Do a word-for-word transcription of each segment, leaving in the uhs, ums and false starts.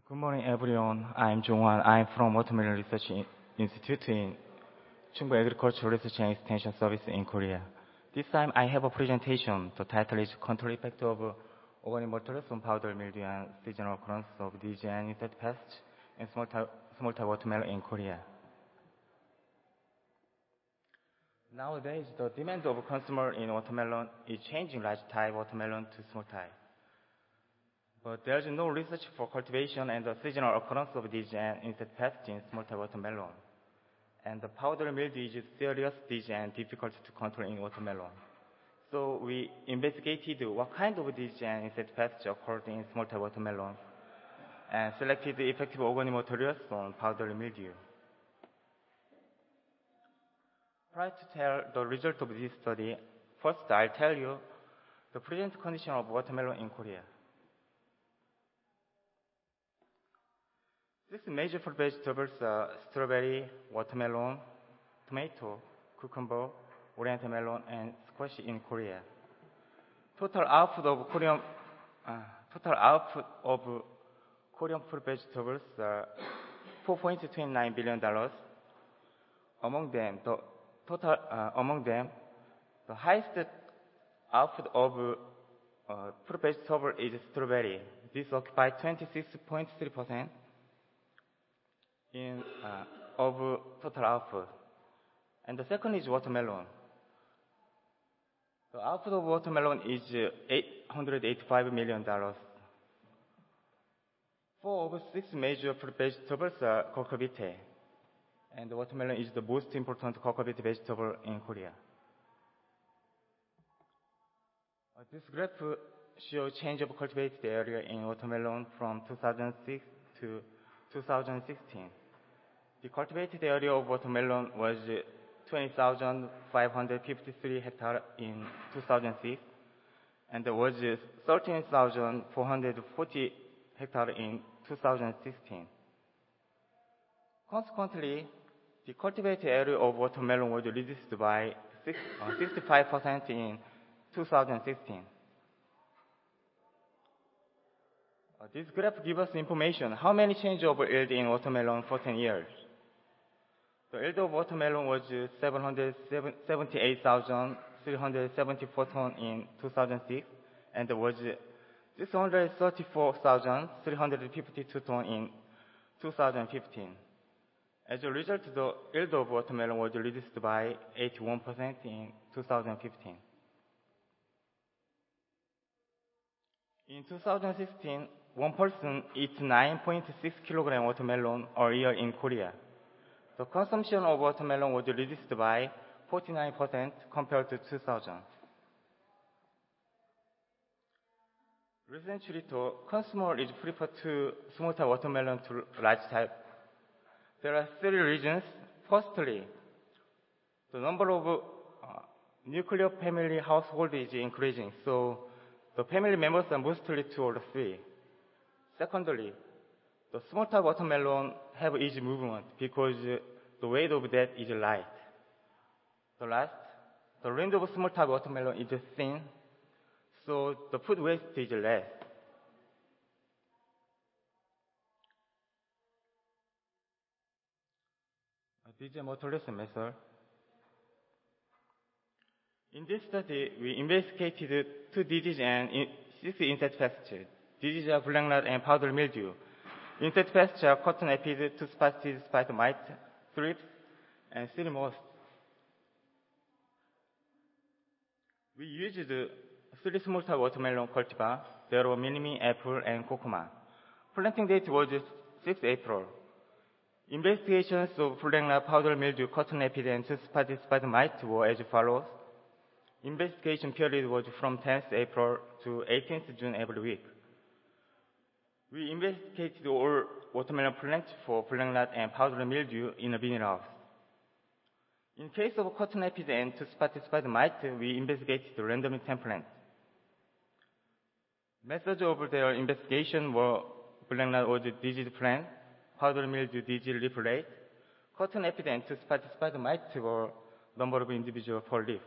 Good morning, everyone. I'm Jongwan. I'm from Watermelon Research In- Institute in Chungbu Agricultural Research and Extension Service in Korea. This time, I have a presentation. The title is Control Effect of Organic Materials on Powder Mildew and Seasonal Occurrence of Disease and Insect Pests in small type, small type watermelon in Korea. Nowadays, the demand of consumer in watermelon is changing large type watermelon to small type. But there is no research for cultivation and the seasonal occurrence of disease and insect pests in small type watermelon. And the powdery mildew is a serious disease and difficult to control in watermelon. So we investigated what kind of disease and insect pests occurred in small type watermelon and selected effective organic materials on powdery mildew. Prior to tell the result of this study, first I'll tell you the present condition of watermelon in Korea. Six major fruit vegetables are strawberry, watermelon, tomato, cucumber, oriental melon, and squash in Korea. Total output of Korean uh, total output of Korean fruit vegetables are four point two nine billion dollars. Among them, the total uh, among them, the highest output of uh, fruit vegetable is strawberry. This occupies twenty-six point three percent. in uh, of total output. And the second is watermelon. The output of watermelon is eight hundred eighty-five million dollars. Four of six major fruit vegetables are cucurbita, and the watermelon is the most important cucurbita vegetable in Korea. Uh, this graph shows change of cultivated area in watermelon from two thousand six to two thousand sixteen. The cultivated area of watermelon was twenty thousand five hundred fifty-three hectares in two thousand six and was thirteen thousand four hundred forty hectares in two thousand sixteen. Consequently, the cultivated area of watermelon was reduced by sixty-five percent in two thousand sixteen. Uh, this graph gives us information how many change of yield in watermelon for ten years. The yield of watermelon was seven hundred seventy-eight thousand three hundred seventy-four tons in two thousand six and was six hundred thirty-four thousand three hundred fifty-two tons in two thousand fifteen. As a result, the yield of watermelon was reduced by eighty-one percent in two thousand fifteen. In two thousand sixteen, one person eats nine point six kilograms watermelon a year in Korea. The consumption of watermelon was reduced by forty-nine percent compared to two thousand. Recently, the consumer is preferred to small type watermelon to large type. There are three reasons. Firstly, the number of uh, nuclear family household is increasing, so the family members are mostly two or three. Secondly, the small type watermelon have easy movement because uh, the weight of that is light. The last, the range of small type watermelon is thin, so the food waste is less. This is a motorless method. In this study, we investigated two diseases and in six insect pests. Diseases are black gnat and powdery mildew. Insect pests are cotton aphid, tooth-spotted spider mite, thrips, and city moth. We used three small type watermelon cultivar. There were Minimi, Apple, and Kokuma. Planting date was sixth April. Investigations of black gnat, powdery mildew, cotton aphid, and tooth-spotted spider mite were as follows. Investigation period was from tenth April to eighteenth June every week. We investigated all watermelon plants for black gnat and powdery mildew in a vinyl house. In case of cotton aphid and tooth-spotted spider mite, we investigated randomly ten plants. Methods of their investigation were black gnat was disease plant, powdery mildew disease leaf rate, cotton aphid and tooth-spotted spider mite were number of individuals per leaf.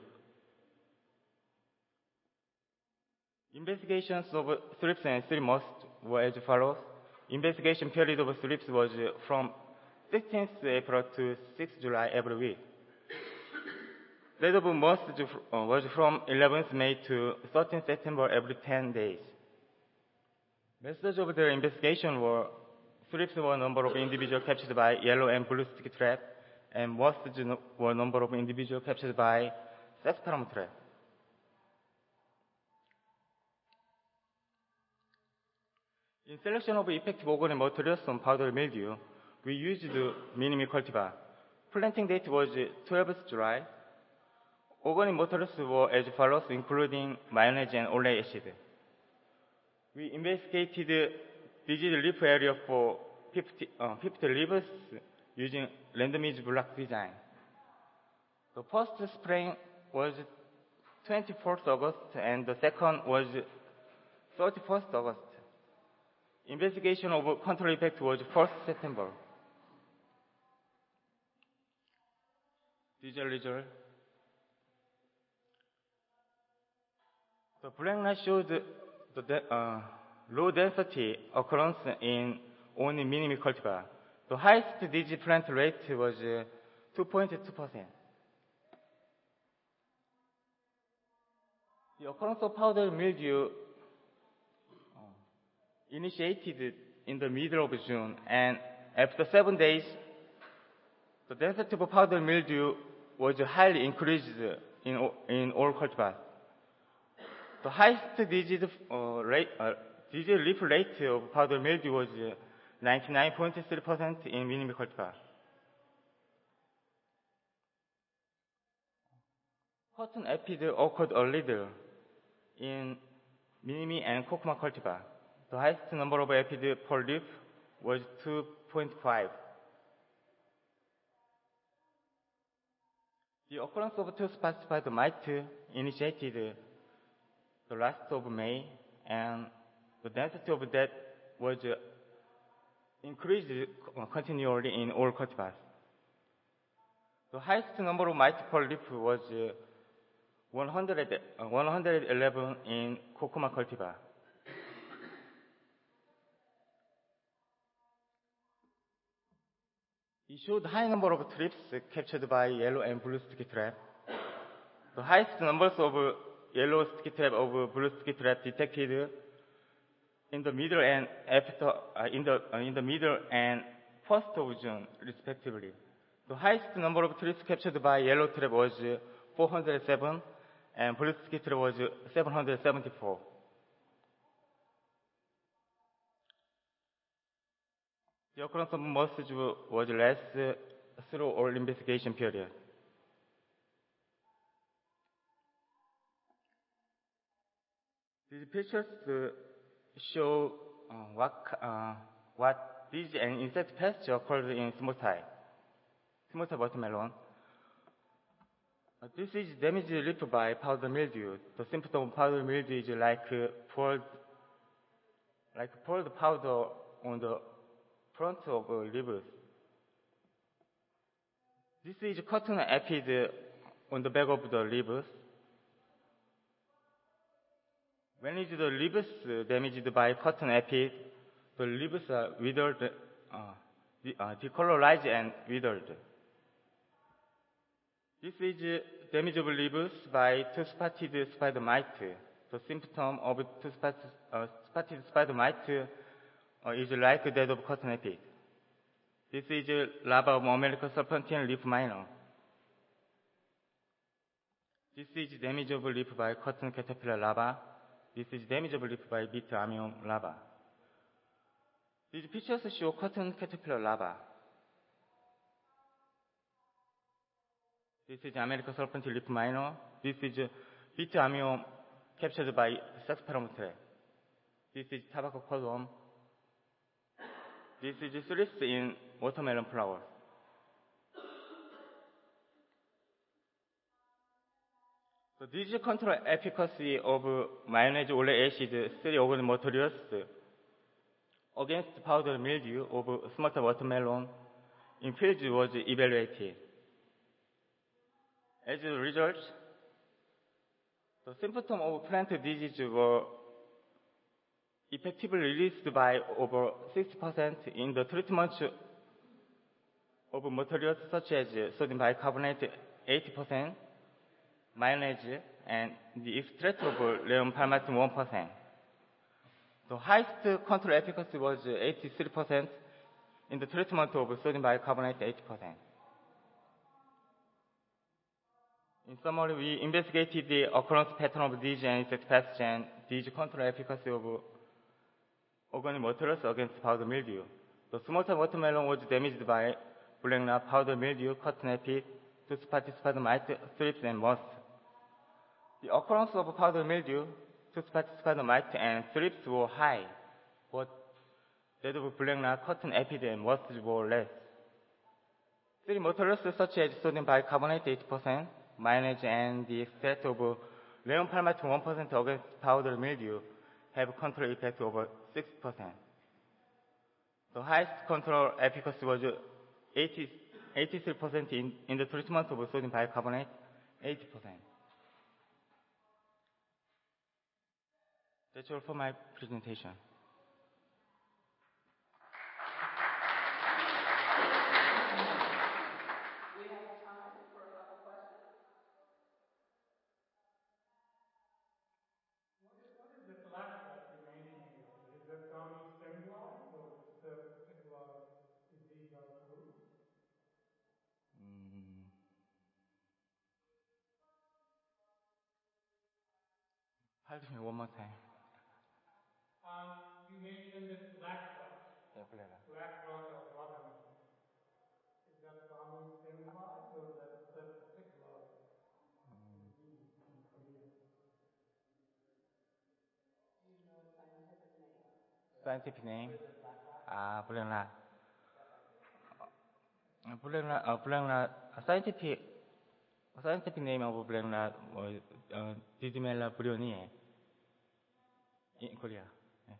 Investigations of thrips and city moth were as follows. Investigation period of thrips was from sixteenth April to sixth July every week. Rate of most was from eleventh May to thirteenth September every ten days. Methods of the investigation were thrips were number of individuals captured by yellow and blue sticky trap, and worst were number of individuals captured by saxaparam trap. In selection of effective organic materials on powder mildew, we used Minimi cultivar. Planting date was twelfth July. Organic materials were as follows, including mayonnaise and oleic acid. We investigated disease leaf area for fifty, uh, fifty leaves using randomized block design. The first spraying was twenty-fourth August and the second was thirty-first August. Investigation of control effect was first September. Visual result. The black line showed the de uh, low density occurrence in only Minimi cultivar. The highest disease plant rate was uh, two point two percent. The occurrence of powder mildew uh, initiated in the middle of June, and after seven days, the density of powder mildew was highly increased in, in all cultivars. The highest disease, uh, rate, uh, disease leaf rate of powder mildew was ninety-nine point three percent in Minimi cultivar. Cotton aphid occurred a little in Minimi and Kokuma cultivar. The highest number of aphid per leaf was two point five. The occurrence of two specified mite initiated the last of May, and the density of that was uh, increased continually in all cultivars. The highest number of mites per leaf was uh, one hundred, uh, one hundred eleven in Kokuma cultivar. It showed high number of trips captured by yellow and blue sticky trap. The highest numbers of uh, yellow sticky trap of blue sticky trap detected in the middle and after uh, in the uh, in the middle and first of June, respectively. The highest number of trips captured by yellow trap was uh, four hundred seven, and blue sticky trap was uh, seven hundred seventy-four. The occurrence of moths was less uh, through all investigation period. These pictures uh, show uh, what, uh, what disease and insect pests occurred in small tie, small tie watermelon. Uh, this is damaged leaf by powder mildew. The symptom of powder mildew is like uh, poured, like poured powder on the front of uh, leaves. This is cotton aphid on the back of the leaves. When is the leaves damaged by cotton aphid, the leaves are withered, uh, de uh, decolorized and withered. This is damage of leaves by two-spotted spider mite. The symptom of two-spotted uh, spider mite uh, is like that of cotton aphid. This is larva of American serpentine leaf miner. This is damage of leaf by cotton caterpillar larva. This is damage of leaf by beta amium larva. These pictures show cotton caterpillar larva. This is American serpentine leaf miner. This is beta amium captured by saxaparam trap. This is tobacco cordworm. This is thrips in watermelon flower. So disease control efficacy of mayonnaise oleic acid three organic materials against powder mildew of small watermelon in fields was evaluated. As a result, the symptoms of plant disease were effectively released by over sixty percent in the treatment of materials such as sodium bicarbonate eighty percent, mayonnaise, and the extract of rheum palmatin one percent. The highest control efficacy was eighty-three percent in the treatment of sodium bicarbonate eighty percent. In summary, we investigated the occurrence pattern of these and its pathogen, these control efficacy of organic materials against powder mildew. The small-time watermelon was damaged by black gnat, powder mildew, cotton aphid, two-spotted spider mite, thrips, and moths. The occurrence of powder mildew, two-spotted spider mite, and thrips were high, but that of black gnat, cotton aphid, and moths were less. Three materials such as sodium bicarbonate eighty percent, mayonnaise, and the extract of rheum palmatin one percent against powder mildew have control effect over six percent. The highest control efficacy was eighty, eighty-three percent in, in the treatment of sodium bicarbonate, eighty percent. That's all for my presentation. We have time for a couple questions. What is, what is the black spot remaining here? Is that only stabilized or is the particular disease out too? Mm. Pardon me one more time. Um, you mentioned this black spot. Yeah, black. Black spot of watermelon. Is that only stabilized or is that the particular Mm. disease in Korea? Do you know a scientific name? Scientific name? Ah, black gnat. Uh, black gnat, uh, black gnat, uh, scientific, scientific name of black gnat was uh, Didymella bryonia in Korea. Yeah.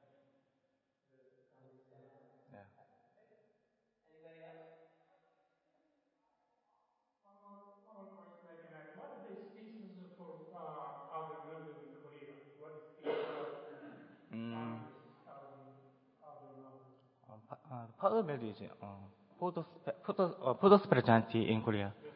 Yeah. Anybody else? One more, one more question I can ask. What is the species for uh, powder mildew in Korea? What is the Mm. fungus causing powder mildew? Uh, powder mildew is uh, Podosperjanti in Korea. The